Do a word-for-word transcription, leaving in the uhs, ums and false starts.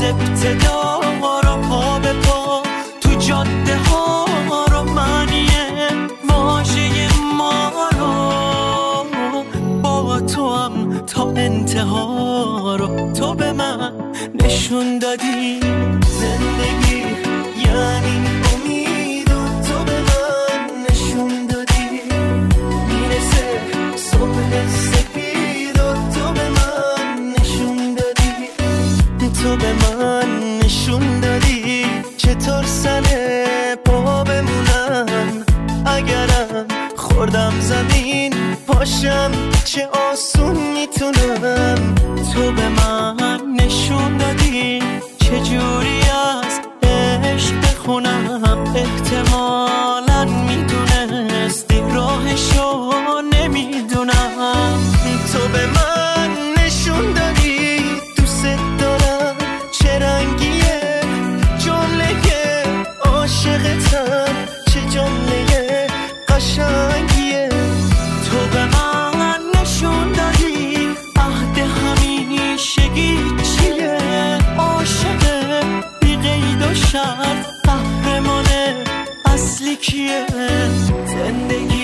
ابتدا رو پا به پا تو جاده ها رو معنی واژه ما رو با تو هم تا انتها رو تو به من نشون دادی. زندگی یعنی امید و تو به من نشون دادی. میرسه صبح سپید و تو به من نشون دادی. تو به من نشون دادی چطور سر پا بمونم اگرم خوردم زمین پاشم چه آسون میتونم. تو به من نشون دادی چجوری از عشق بخونم. احتمالاً میدونستی راهشو نمیدونم. تو به من نشون دادی دوست دارم چه رنگیه جمله عاشقتم چه جمله قشنگیه. تو به من نشون دادی عهد همیشگی چیه. عاشق بی قید و شرط قهرمان اصلی کیه. زندگی